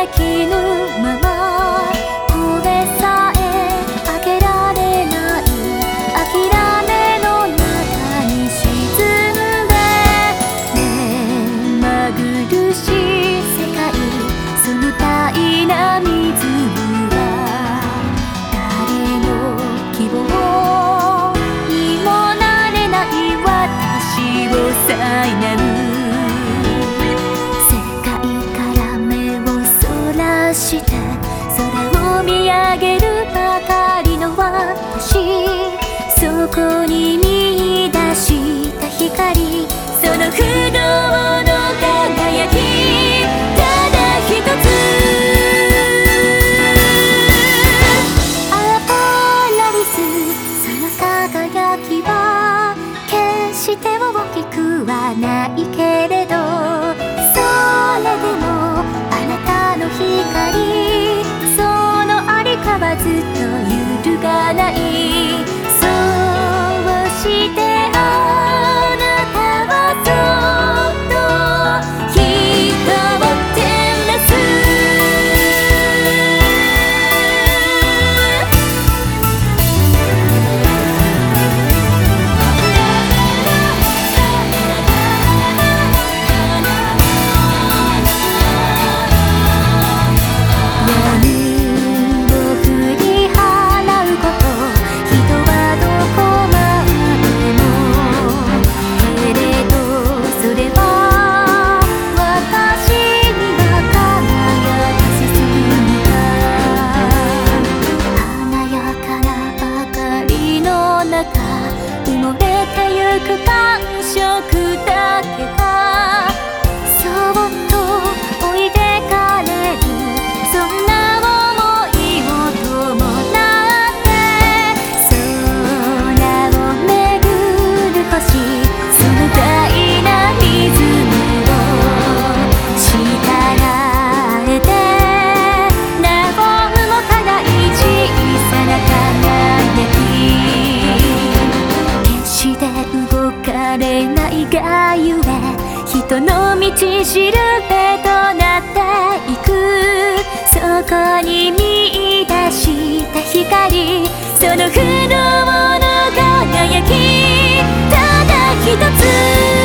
きぬまま声さえ上げられない諦めの中に沈んで目まぐるしい世界その大な湖は誰の希望にもなれない私を苛むして空を見上げるばかりの私そこに見出した光その不動の輝きただ一つアポラリスその輝きは決して大きくはないけれどそれでも光そのありかはずっと揺るがないそうしてあなたはそっと光ってなす埋もれてゆく感触だけがそっと置いてかれるそんな想いを伴って空をめぐる星その大な湖を従えてなお動かない小さな輝き動かれないがゆえ人の道しるべとなっていくそこに見出した光その不動の輝きただ一つ